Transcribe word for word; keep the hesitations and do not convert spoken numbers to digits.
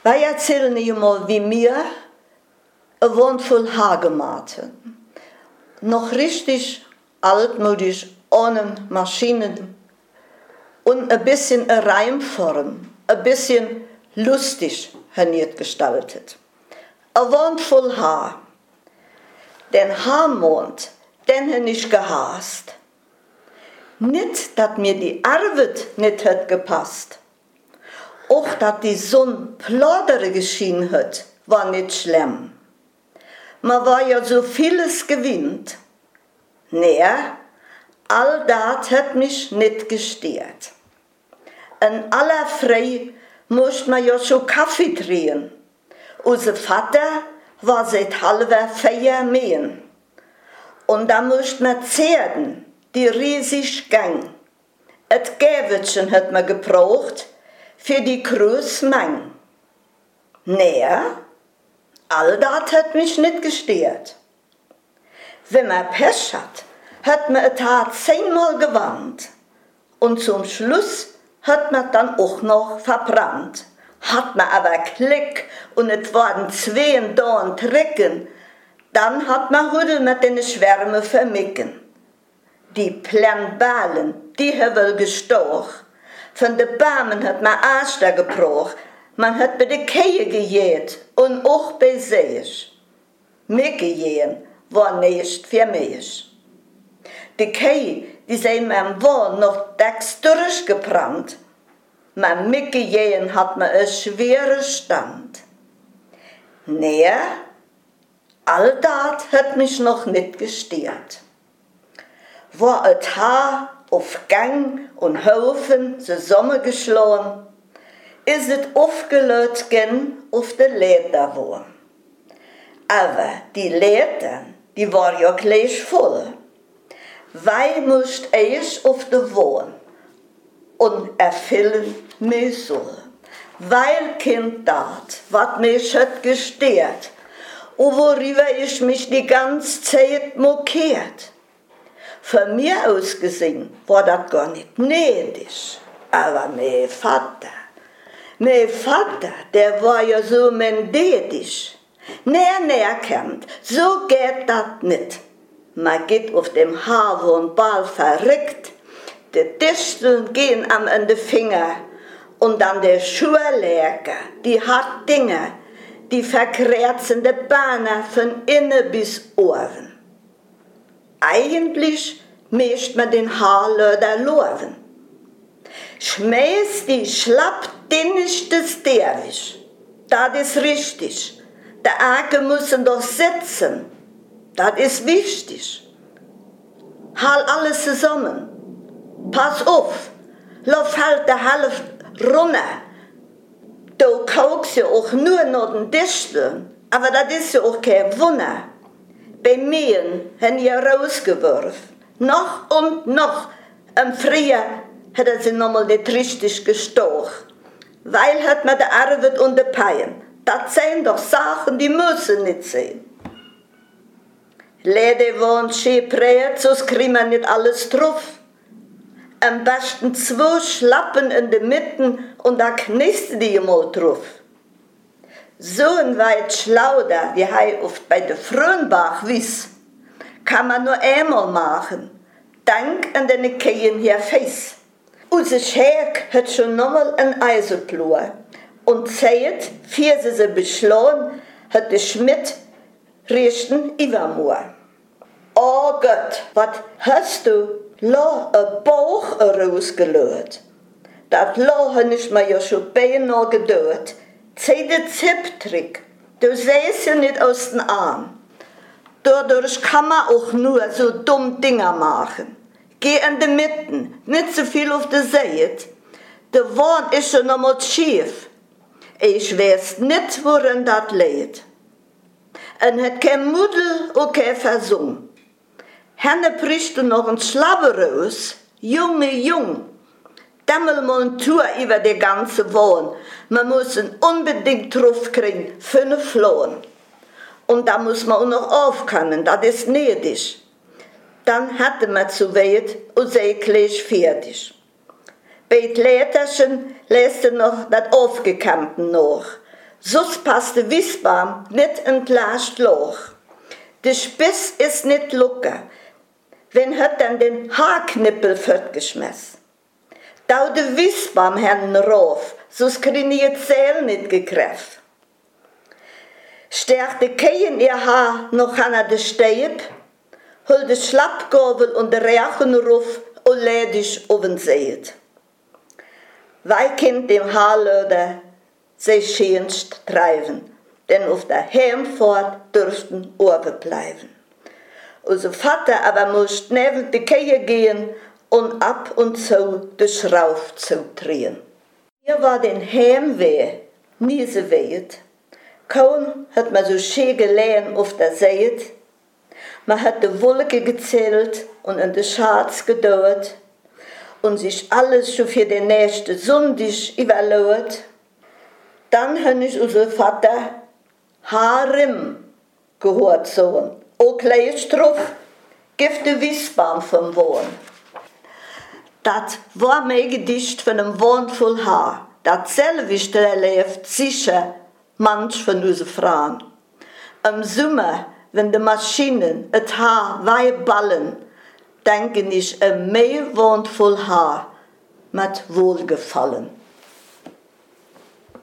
Wir erzählen ihr mal, wie mir ein Wohn voll Haar gemacht haben. Noch richtig altmodisch, ohne Maschinen und ein bisschen eine Reimform, ein bisschen lustig haniert gestaltet. Ein Wohn voll Haar. Den Haarmond, den han ich gehasst. Nicht, dass mir die Arbeit nicht hat gepasst. Auch, dass die Sonne plaudere geschienen hat, war nicht schlimm. Man war ja so vieles gewinnt. Nee, all das hat mich nicht gestört. In aller Frei musste man ja schon Kaffee drehen. Unser Vater war seit halber Feier mähen. Und da musste man Zerden, die riesig gang. Et Gäwetchen hat man gebraucht für die große Menge. Nee, all das hat mich nicht gestört. Wenn man Pech hat, hat man es Haar zehnmal gewandt. Und zum Schluss hat man dann auch noch verbrannt. Hat man aber Klick und es waren zwei Dauern Trecken, dann hat man Hüdel mit den Schwärme vermicken. Die Planballen, die haben gestochen. Von den Bäumen hat man Aster gebraucht. Man hat bei den Kähen gejäht und auch bei sich. Mitgejähen war nicht für mich. Die Kähen, die sind am Wald noch dacks durchgebrannt. Man mitgejähen hat man einen schweren Stand. Nee, all das hat mich noch nicht gestört. War et Haar auf Gang und Haufen zusammengeschlagen, ist es aufgelöst gen auf de Lederwurm. Aber die Leder, die war ja gleich voll. Weil musst ich auf de Wohn und erfüllen mich soll. Weil Kind dat, wat mich hat gestört, und worüber ich mich die ganze Zeit mokiert. Von mir aus gesehen war das gar nicht nötig. Aber mein Vater, mein Vater, der war ja so mendetisch. Näher, näher kennt, so geht das nicht. Man geht auf dem Haar und Ball verrückt, die Disteln gehen am Ende Finger und dann der Schuhlecker, die hat Dinge, die verkreuzende Bahnen von innen bis Ohren. Eigentlich mischt man den Haarlöder loven. Schmeißt die schlappdinnigste Sterwisch. Das ist richtig. Der Ake müssen doch sitzen. Das ist wichtig. Hal alles zusammen. Pass auf. Lauf halt der Hälfte runter. Du kaukst ja auch nur noch den Disteln. Aber das ist ja auch kein Wunder. Bei mir haben die rausgeworfen. Noch und noch. Im Frühjahr hat er sie nochmal nicht richtig gestochen. Weil hat man die Arbeit und die Pein. Das sind doch Sachen, die müssen nicht sein. Leider waren schön breit, sonst kriegen wir nicht alles drauf. Am besten zwei Schlappen in der Mitte und da knistert die mal drauf. So ein weit Schlauder, wie er oft bei der Frönbach wies, kann man nur einmal machen. Dank an den Kähen hier fest. Unser Scherk hat schon nochmal ein Eisenplohr. Und Zeit, für sie sie beschlagen, hat der Schmidt richten Ivermoor. Oh Gott, was hast du? La, ein Bauch rausgelöst. Das La habe ich mir ja schon beinahe gedacht. Zeh den Zipptrick. Du siehst ja nicht aus den Arm. Dadurch kann man auch nur so dumm Dinger machen. Geh in die Mitten, nicht so viel auf der Seite. Der Wand ist schon einmal schief. Ich weiß nicht, worin das liegt. Und hat kein Muddel und kein Versung. Henne bricht du noch ein Schlabber raus. Junge, jung. Dämmel mal ein Tour über die ganze Wohn. Man muss ihn unbedingt drauf kriegen, fünf Flohen. Und da muss man auch noch aufkommen, das ist nötig. Dann hatte man zu weit und sei gleich fertig. Bei Kleiderchen lässt er noch das Aufgekämmte noch. Sus passt der Wiesbaum nicht in Last Loch. Der Spiss ist nicht locker. Wenn hat dann den Haarknippel fortgeschmissen. Da der Wiesbaum herrn rauf, sus kriegen ihr Zähl nicht gekräft. Stärkte Keien ihr Haar noch an der Steib, hol de Schlappgabel und der Reachenruf und ledig oben seht. Weil Kind dem Haarlöder sich schönst treiben, denn auf der Heimfahrt dürften Ohren bleiben. Unser Vater aber musste neben die Keie gehen und ab und zu de Schrauf zudrehen. Hier war den Heimweh nie so weit. Kaum hat man so schön gelegen auf der Seite. Man hat die Wolke gezählt und in den Schatz gedauert und sich alles schon für den nächsten Sonntag überlegt. Dann habe ich unser Vater Harim gehört so. Auch gleich drauf, gibt der Wiesbaum vom Wohn. Das war mein Gedicht von einem Wohn voll Haar. Dasselbe erlebt sicher manch von unseren Frauen. Im Sommer, wenn die Maschinen das Haar wei ballen, denke ich, ein mehr Wohn voll Haar mit Wohlgefallen.